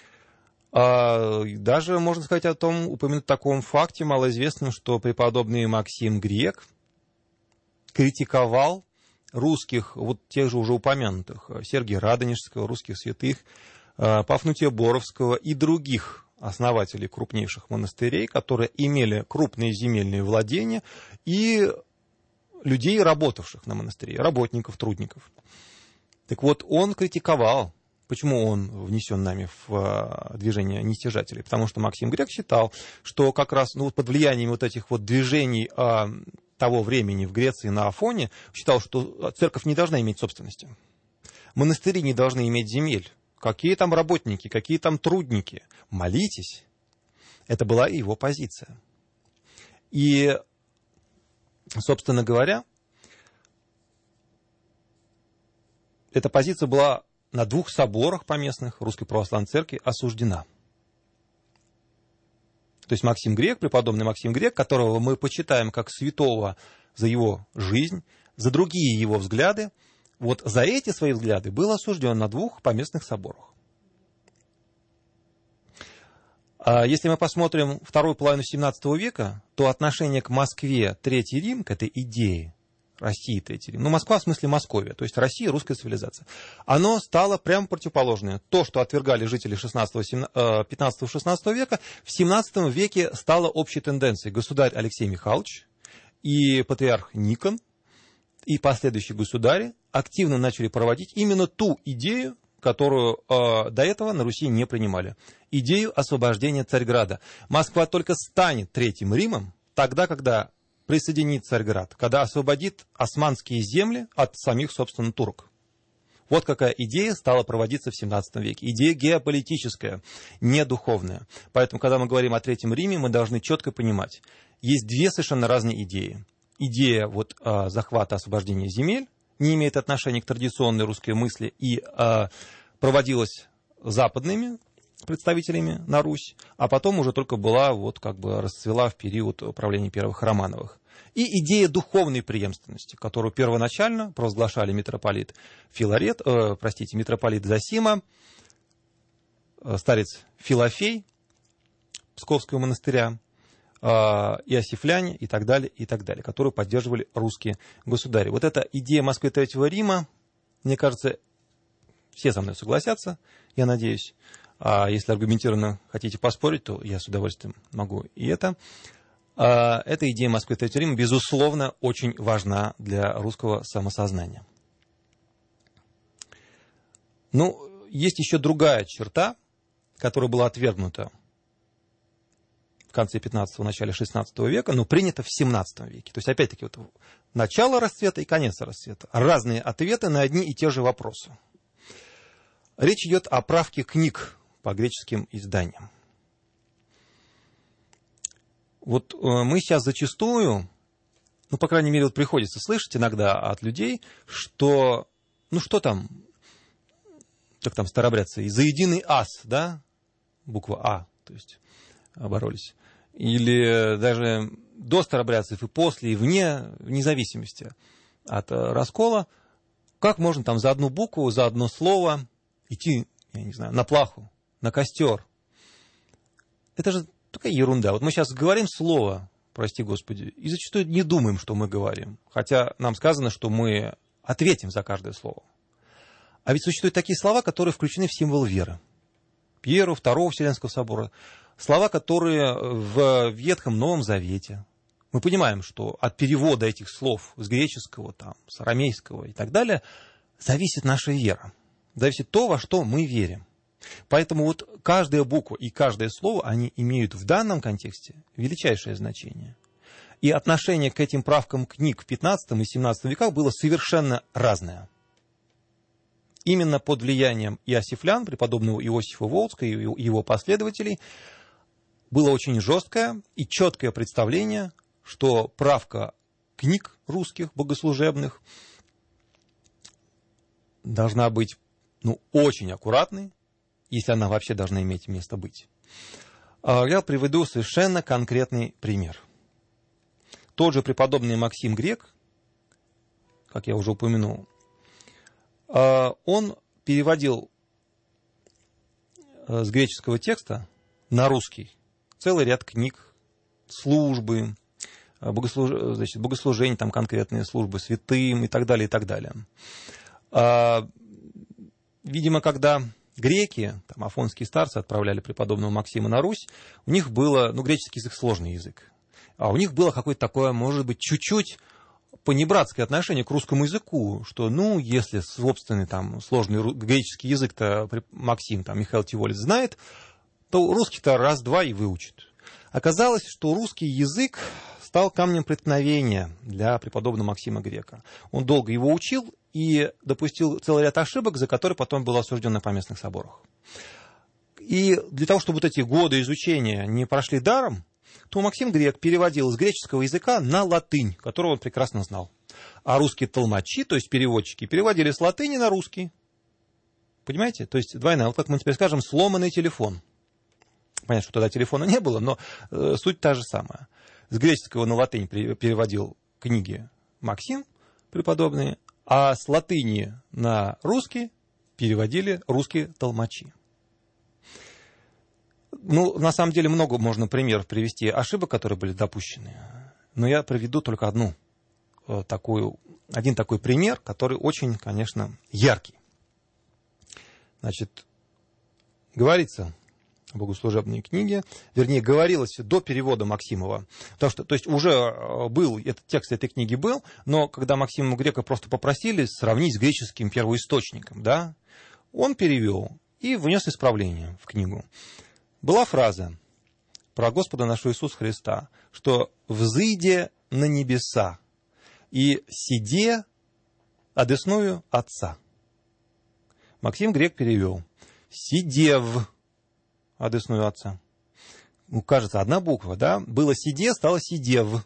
Даже, можно сказать, упомянуть о таком факте малоизвестном, что преподобный Максим Грек критиковал русских, вот тех же уже упомянутых, Сергия Радонежского, русских святых, Пафнутия Боровского и других основателей крупнейших монастырей, которые имели крупные земельные владения, и людей, работавших на монастыре, работников, трудников. Так вот, он критиковал. Почему он внесен нами в движение нестяжателей? Потому что Максим Грек считал, что как раз под влиянием вот этих вот движений того времени в Греции на Афоне, считал, что церковь не должна иметь собственности. Монастыри не должны иметь земель. Какие там работники, какие там трудники? Молитесь. Это была его позиция. И, собственно говоря, эта позиция была на 2 соборах поместных Русской Православной Церкви осуждена. То есть Максим Грек, преподобный Максим Грек, которого мы почитаем как святого за его жизнь, за другие его взгляды, вот за эти свои взгляды был осужден на 2 поместных соборах. Если мы посмотрим вторую половину XVII века, то отношение к Москве, Третий Рим, к этой идее России, Третий Рим, Москва в смысле Московия, то есть Россия, русская цивилизация, оно стало прямо противоположное. То, что отвергали жители 15-16 века, в XVII веке стало общей тенденцией. Государь Алексей Михайлович и патриарх Никон и последующие государи активно начали проводить именно ту идею, которую до этого на Руси не принимали. Идею освобождения Царьграда. Москва только станет Третьим Римом тогда, когда присоединит Царьград, когда освободит османские земли от самих, собственно, турок. Вот какая идея стала проводиться в XVII веке. Идея геополитическая, не духовная. Поэтому, когда мы говорим о Третьем Риме, мы должны четко понимать, есть 2 совершенно разные идеи. Идея захвата, освобождения земель не имеет отношения к традиционной русской мысли и проводилась западными представителями на Русь, а потом уже только была, расцвела в период правления первых Романовых. И идея духовной преемственности, которую первоначально провозглашали митрополит митрополит Зосима, старец Филофей Псковского монастыря, иосифляне и так далее, которую поддерживали русские государи. Вот эта идея Москвы Третьего Рима, мне кажется, все со мной согласятся, я надеюсь. А если аргументированно хотите поспорить, то я с удовольствием могу и это. Эта идея Москвы Третьего Рима, безусловно, очень важна для русского самосознания. Есть еще другая черта, которая была отвергнута в конце 15-го, начале 16 века, но принята в 17 веке. То есть, опять-таки, начало расцвета и конец расцвета. Разные ответы на одни и те же вопросы. Речь идет о правке книг по греческим изданиям. Мы сейчас зачастую, по крайней мере, приходится слышать иногда от людей, что, как там старообрядцы, за единый ас, да, буква А, то есть боролись. Или даже до старообрядцев и после, и вне зависимости от раскола, как можно там за одну букву, за одно слово идти, я не знаю, на плаху, на костер. Это же такая ерунда. Мы сейчас говорим слово, прости Господи, и зачастую не думаем, что мы говорим. Хотя нам сказано, что мы ответим за каждое слово. А ведь существуют такие слова, которые включены в символ веры. Первого, Второго Вселенского собора. Слова, которые в Ветхом Новом Завете. Мы понимаем, что от перевода этих слов с греческого, с арамейского и так далее зависит наша вера. Зависит то, во что мы верим. Поэтому каждая буква и каждое слово, они имеют в данном контексте величайшее значение. И отношение к этим правкам книг в 15 и 17 веках было совершенно разное. Именно под влиянием иосифлян, преподобного Иосифа Волжского и его последователей, было очень жесткое и четкое представление, что правка книг русских богослужебных должна быть очень аккуратной, если она вообще должна иметь место быть. Я приведу совершенно конкретный пример. Тот же преподобный Максим Грек, как я уже упомянул, он переводил с греческого текста на русский целый ряд книг, службы, богослужения, конкретные службы святым и так далее, и так далее. Видимо, когда греки, афонские старцы отправляли преподобного Максима на Русь, у них было, греческий язык сложный язык, а у них было какое-то такое, может быть, чуть-чуть понебратское отношение к русскому языку, что, если собственный сложный греческий язык-то Максим, Михаил Тиволец знает, то русский-то раз-два и выучит. Оказалось, что русский язык стал камнем преткновения для преподобного Максима Грека. Он долго его учил и допустил целый ряд ошибок, за которые потом был осужден на поместных соборах. И для того, чтобы эти годы изучения не прошли даром, то Максим Грек переводил с греческого языка на латынь, которую он прекрасно знал. А русские толмачи, то есть переводчики, переводили с латыни на русский. Понимаете? То есть двойная. Вот как мы теперь скажем, сломанный телефон. Понятно, что тогда телефона не было, но суть та же самая. С греческого на латынь переводил книги Максим преподобный, а с латыни на русский переводили русские толмачи. Ну, на самом деле, много можно примеров привести ошибок, которые были допущены. Но я приведу только один такой пример, который очень, конечно, яркий. Значит, говорится в богослужебной книге, вернее, говорилось до перевода Максимова. Потому что, то есть уже был, этот текст этой книги был, но когда Максима Грека просто попросили сравнить с греческим первоисточником, да, он перевел и внес исправление в книгу. Была фраза про Господа нашего Иисуса Христа, что «взыде на небеса и сиде одесную Отца». Максим Грек перевел «сидев одесную Отца». Ну, кажется, одна буква, да? Было «сиде», стало «сидев».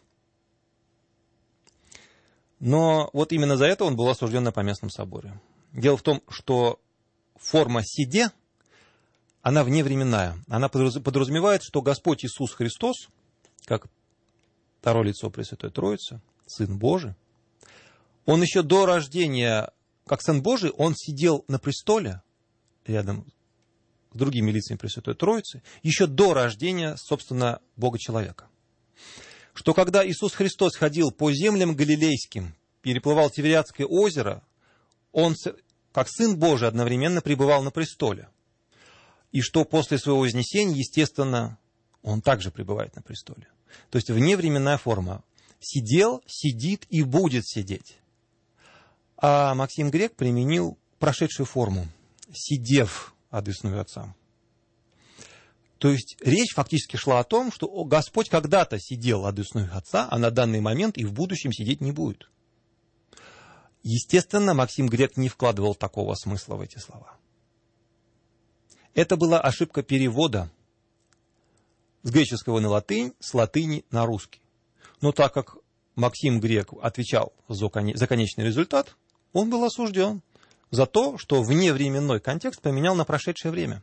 Но вот именно за это он был осужден на Поместном соборе. Дело в том, что форма «сиде», она вневременная. Она подразумевает, что Господь Иисус Христос, как второе лицо Пресвятой Троицы, Сын Божий, Он еще до рождения, как Сын Божий, Он сидел на престоле рядом с другими лицами Пресвятой Троицы, еще до рождения, собственно, Бога-человека. Что когда Иисус Христос ходил по землям галилейским, переплывал Тивериадское озеро, Он, как Сын Божий, одновременно пребывал на престоле. И что после своего вознесения, естественно, Он также пребывает на престоле. То есть вневременная форма. Сидел, сидит и будет сидеть. А Максим Грек применил прошедшую форму. Сидев одесную Отца. То есть речь фактически шла о том, что Господь когда-то сидел одесную Отца, а на данный момент и в будущем сидеть не будет. Естественно, Максим Грек не вкладывал такого смысла в эти слова. Это была ошибка перевода с греческого на латынь, с латыни на русский. Но так как Максим Грек отвечал за конечный результат, он был осужден за то, что вневременной контекст поменял на прошедшее время.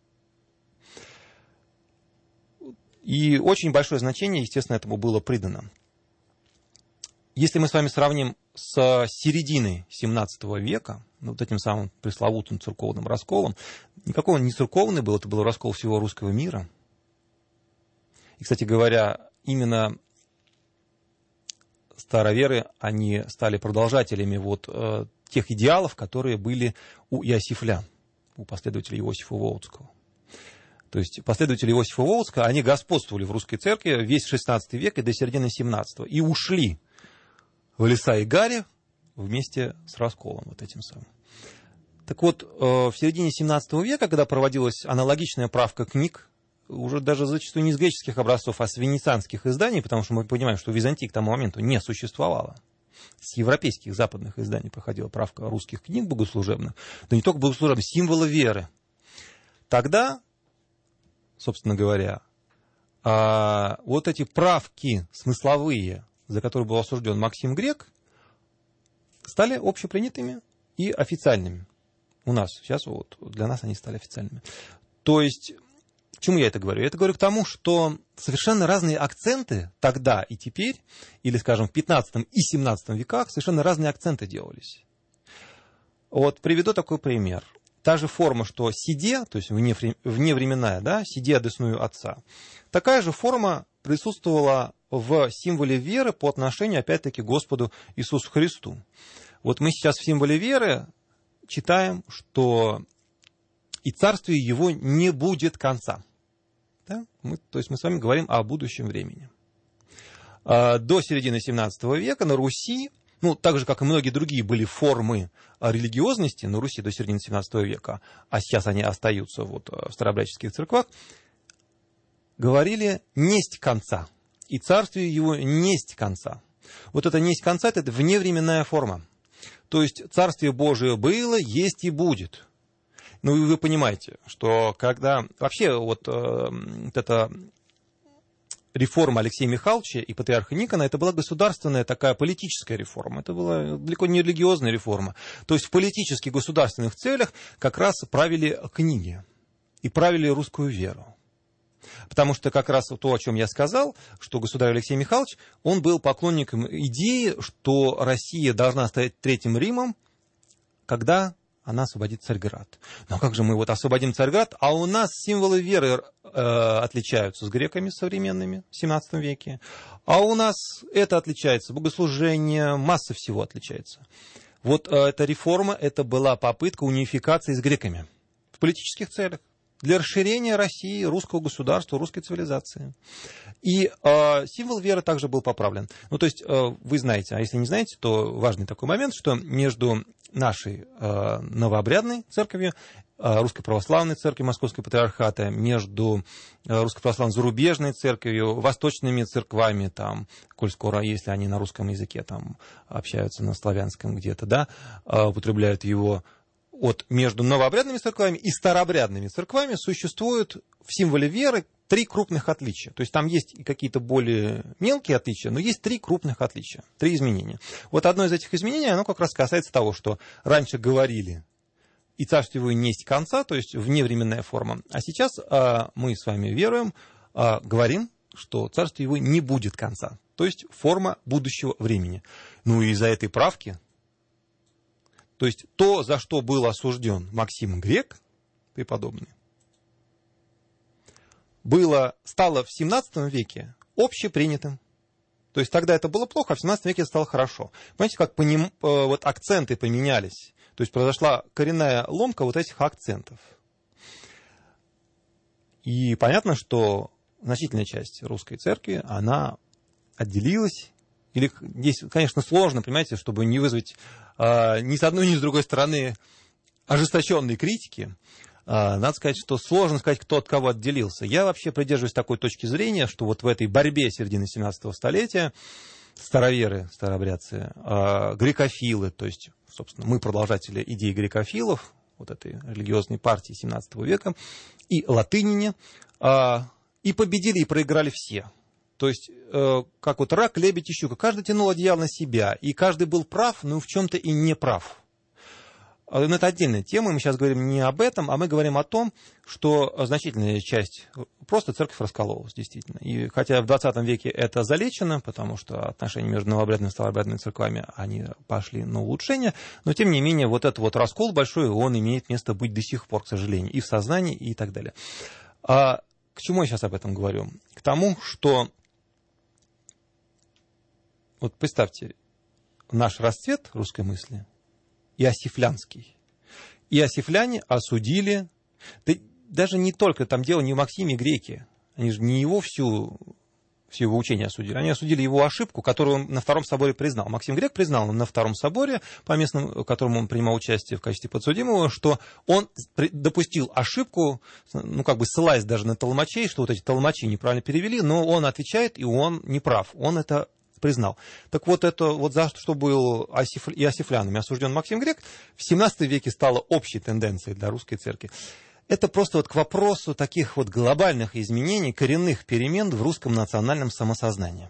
И очень большое значение, естественно, этому было придано. Если мы с вами сравним с серединой XVII века, вот этим самым пресловутым церковным расколом, никакого он не церковный был, это был раскол всего русского мира. И, кстати говоря, именно староверы, они стали продолжателями вот тех идеалов, которые были у иосифлян, у последователей Иосифа Волоцкого. То есть последователи Иосифа Волоцкого, они господствовали в русской церкви весь XVI век и до середины XVII, и ушли в леса и гари вместе с расколом вот этим самым. Так вот, в середине XVII века, когда проводилась аналогичная правка книг, уже даже зачастую не с греческих образцов, а с венецианских изданий, потому что мы понимаем, что Византии к тому моменту не существовало. С европейских западных изданий проходила правка русских книг богослужебных, да не только богослужебных, символы веры. Тогда, собственно говоря, вот эти правки смысловые, за которые был осужден Максим Грек, стали общепринятыми и официальными. У нас сейчас вот для нас они стали официальными. То есть, к чему я это говорю? Я это говорю к тому, что совершенно разные акценты тогда и теперь, или, скажем, в 15 и 17 веках, совершенно разные акценты делались. Вот приведу такой пример. Та же форма, что сиде, то есть вневременная, да, сиде одесную Отца, такая же форма присутствовала в символе веры по отношению, опять-таки, к Господу Иисусу Христу. Вот мы сейчас в символе веры читаем, что и царствие его не будет конца. Да? То есть мы с вами говорим о будущем времени. До середины XVII века на Руси, так же, как и многие другие были формы религиозности на Руси до середины XVII века, а сейчас они остаются вот в старообрядческих церквах, говорили «несть конца». И царствие его несть конца. Вот это несть конца, это вневременная форма. То есть царствие Божие было, есть и будет. И вы понимаете, что когда вообще вот эта реформа Алексея Михайловича и патриарха Никона, это была государственная такая политическая реформа. Это была далеко не религиозная реформа. То есть в политических государственных целях как раз правили книги и правили русскую веру. Потому что как раз то, о чем я сказал, что государь Алексей Михайлович, он был поклонником идеи, что Россия должна стать Третьим Римом, когда она освободит Царьград. Но как же мы вот освободим Царьград, а у нас символы веры отличаются с греками современными в 17 веке, а у нас это отличается, богослужение, масса всего отличается. Вот эта реформа, это была попытка унификации с греками в политических целях, для расширения России, русского государства, русской цивилизации. И символ веры также был поправлен. Ну, то есть, вы знаете, а если не знаете, то важный такой момент, что между нашей новообрядной церковью, Русской Православной Церковью Московского Патриархата, между Русской Православной зарубежной церковью, восточными церквами, там, коль скоро, если они на русском языке там, общаются на славянском где-то, да, употребляют его, между новообрядными церквами и старообрядными церквами существует в символе веры 3 крупных отличия. То есть там есть какие-то более мелкие отличия, но есть 3 крупных отличия, 3 изменения. Вот одно из этих изменений, оно как раз касается того, что раньше говорили «и царствие его не есть конца», то есть вневременная форма. А сейчас мы с вами веруем, говорим, что царствие его не будет конца, то есть форма будущего времени. Ну и из-за этой правки, то есть то, за что был осужден Максим Грек, преподобный, стало в 17 веке общепринятым. То есть тогда это было плохо, а в 17 веке это стало хорошо. Понимаете, как вот акценты поменялись. То есть произошла коренная ломка вот этих акцентов. И понятно, что значительная часть русской церкви, она отделилась. Или здесь, конечно, сложно, понимаете, чтобы не вызвать ни с одной, ни с другой стороны ожесточенной критики. Надо сказать, что сложно сказать, кто от кого отделился. Я вообще придерживаюсь такой точки зрения, что вот в этой борьбе середины 17 столетия староверы, старообрядцы, грекофилы, то есть, собственно, мы продолжатели идей грекофилов, вот этой религиозной партии 17 века, и латынине, и победили, и проиграли все. То есть, как вот рак, лебедь и щука. Каждый тянул одеяло на себя, и каждый был прав, но в чем-то и не прав. Но это отдельная тема, мы сейчас говорим не об этом, а мы говорим о том, что значительная часть, просто церковь раскололась, действительно. И хотя в 20 веке это залечено, потому что отношения между новообрядными и старообрядными церквами, они пошли на улучшение, но тем не менее вот этот вот раскол большой, он имеет место быть до сих пор, к сожалению, и в сознании, и так далее. А к чему я сейчас об этом говорю? К тому, что вот представьте, наш расцвет русской мысли иосифлянский. Иосифляне осудили, да даже не только, там дело не в Максиме Греке, они же не его все его учение осудили, они осудили его ошибку, которую он на Втором соборе признал. Максим Грек признал на Втором соборе, по местному, в котором он принимал участие в качестве подсудимого, что он допустил ошибку, ну как бы ссылаясь даже на толмачей, что вот эти толмачи неправильно перевели, но он отвечает, и он не прав, он это признал. Так вот, это вот за что был иосифлянами осужден Максим Грек, в 17 веке стало общей тенденцией для русской церкви. Это просто вот к вопросу таких вот глобальных изменений, коренных перемен в русском национальном самосознании.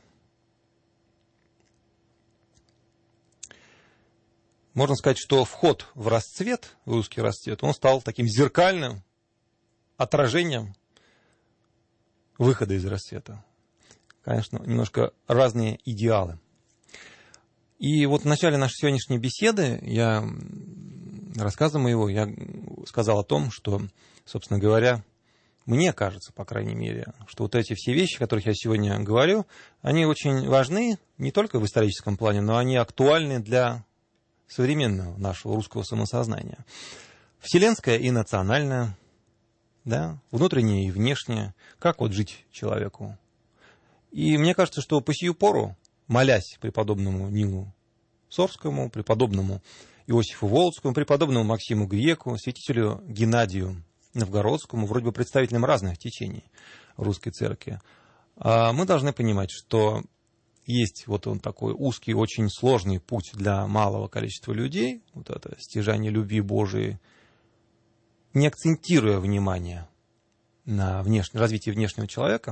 Можно сказать, что вход в расцвет, в русский расцвет, он стал таким зеркальным отражением выхода из расцвета. Конечно, немножко разные идеалы. И вот в начале нашей сегодняшней беседы, рассказа моего, я сказал о том, что, собственно говоря, мне кажется, по крайней мере, что вот эти все вещи, о которых я сегодня говорю, они очень важны не только в историческом плане, но они актуальны для современного нашего русского самосознания. Вселенское и национальное, да, внутреннее и внешнее, как вот жить человеку. И мне кажется, что по сию пору, молясь преподобному Нилу Сорскому, преподобному Иосифу Волоцкому, преподобному Максиму Греку, святителю Геннадию Новгородскому, вроде бы представителям разных течений в русской церкви, мы должны понимать, что есть вот он такой узкий, очень сложный путь для малого количества людей, вот это стяжание любви Божией, не акцентируя внимание на развитие внешнего человека,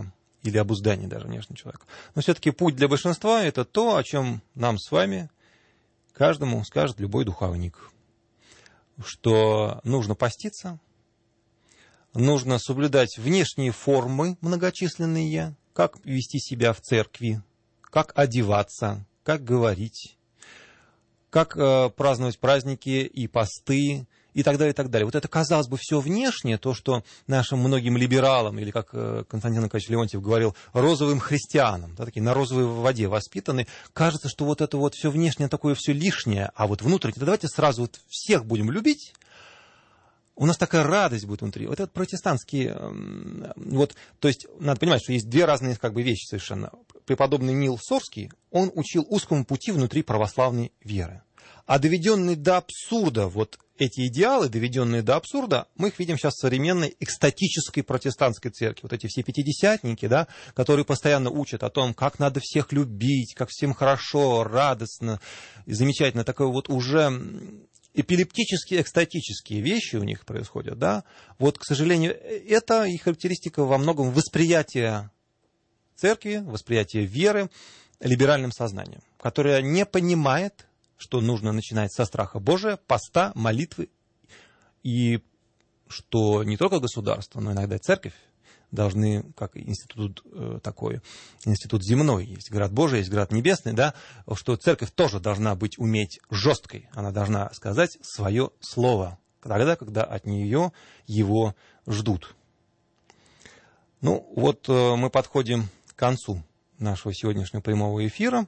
или обуздание даже внешнего человека. Но все-таки путь для большинства – это то, о чем нам с вами каждому скажет любой духовник. Что нужно поститься, нужно соблюдать внешние формы многочисленные, как вести себя в церкви, как одеваться, как говорить, как праздновать праздники и посты, и так далее, и так далее. Вот это, казалось бы, все внешнее, то, что нашим многим либералам, или, как Константин Николаевич Леонтьев говорил, розовым христианам, да, такие на розовой воде воспитаны, кажется, что вот это вот все внешнее такое все лишнее, а вот внутреннее, давайте сразу вот всех будем любить, у нас такая радость будет внутри. Вот этот протестантский, вот, то есть, надо понимать, что есть две разные как бы вещи совершенно. Преподобный Нил Сорский, он учил узкому пути внутри православной веры. А доведенные до абсурда, вот эти идеалы, доведенные до абсурда, мы их видим сейчас в современной экстатической протестантской церкви. Вот эти все пятидесятники, да, которые постоянно учат о том, как надо всех любить, как всем хорошо, радостно, замечательно. Такое вот уже эпилептические, экстатические вещи у них происходят. Да. Вот, к сожалению, это их характеристика во многом восприятия церкви, восприятия веры либеральным сознанием, которое не понимает, что нужно начинать со страха Божия, поста, молитвы, и что не только государство, но иногда церковь должны, как институт такой, институт земной, есть град Божий, есть град небесный, да, что церковь тоже должна быть, уметь жесткой, она должна сказать свое слово, тогда, когда от нее его ждут. Ну, вот мы подходим к концу нашего сегодняшнего прямого эфира.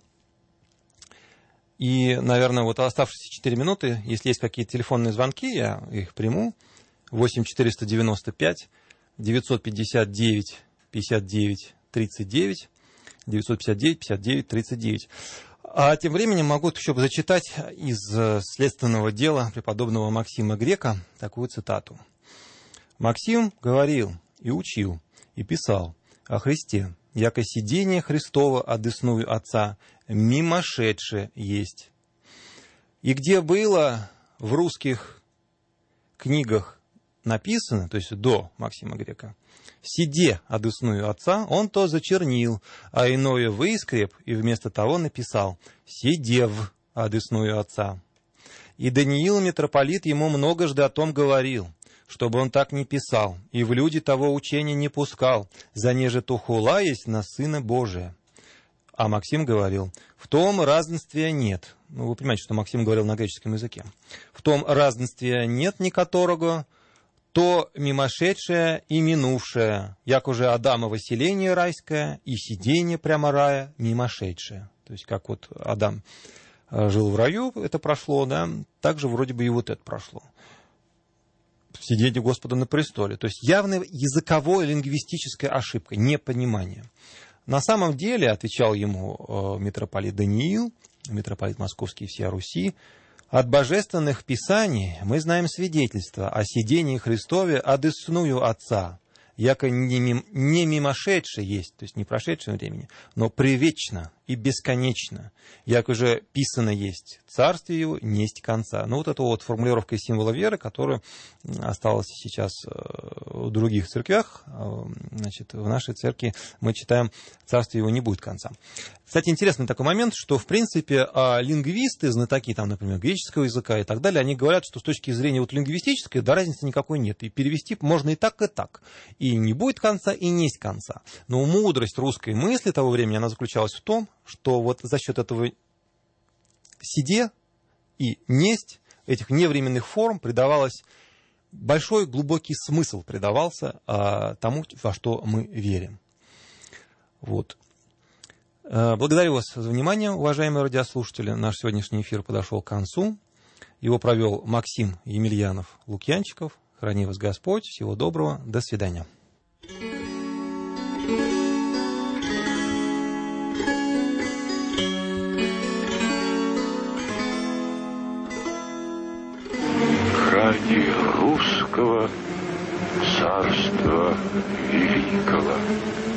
И, наверное, вот оставшиеся 4 минуты, если есть какие-то телефонные звонки, я их приму. 8-495, 959, 59, 39, 959, 59, 39. А тем временем могу еще зачитать из следственного дела преподобного Максима Грека такую цитату. «Максим говорил и учил, и писал о Христе, яко сидение Христово одесную Отца, мимошедше есть. И где было в русских книгах написано, то есть до Максима Грека, сиде одесную Отца, он то зачернил, а иное выскреб, и вместо того написал сидев одесную Отца. И Даниил митрополит ему многожды о том говорил, чтобы он так не писал, и в люди того учения не пускал, за неже то хула есть на Сына Божия. А Максим говорил, в том разнствия нет. Ну, вы понимаете, что Максим говорил на греческом языке. В том разнствия нет никоторого, то мимошедшее и минувшее, як уже Адамово селение райское и сидение прямо рая мимошедшее. То есть, как вот Адам жил в раю, это прошло, да, так же вроде бы и вот это прошло. Сидение Господа на престоле. То есть, явная языковая, лингвистическая ошибка, непонимание. На самом деле, отвечал ему митрополит Даниил, митрополит Московский и всея Руси, от божественных писаний мы знаем свидетельство о сидении Христове одесную Отца, яко не мимошедше есть, то есть не прошедшем времени, но привечно и бесконечно, яко же писано есть, царствие его несть конца. Ну, вот это вот формулировка из символа веры, которая осталась сейчас в других церквях. Значит, в нашей церкви мы читаем «Царствие его не будет конца». Кстати, интересный такой момент, что, в принципе, лингвисты, знатоки, там, например, греческого языка и так далее, они говорят, что с точки зрения вот лингвистической, да, разницы никакой нет. И перевести можно и так, и так. И не будет конца, и несть конца. Но мудрость русской мысли того времени, она заключалась в том, что вот за счет этого сиде и несть, этих невременных форм, придавалось большой глубокий смысл, придавался тому, во что мы верим. Вот. Благодарю вас за внимание, уважаемые радиослушатели. Наш сегодняшний эфир подошел к концу. Его провел Максим Емельянов-Лукьянчиков. Храни вас Господь. Всего доброго. До свидания. Ради русского царства великого.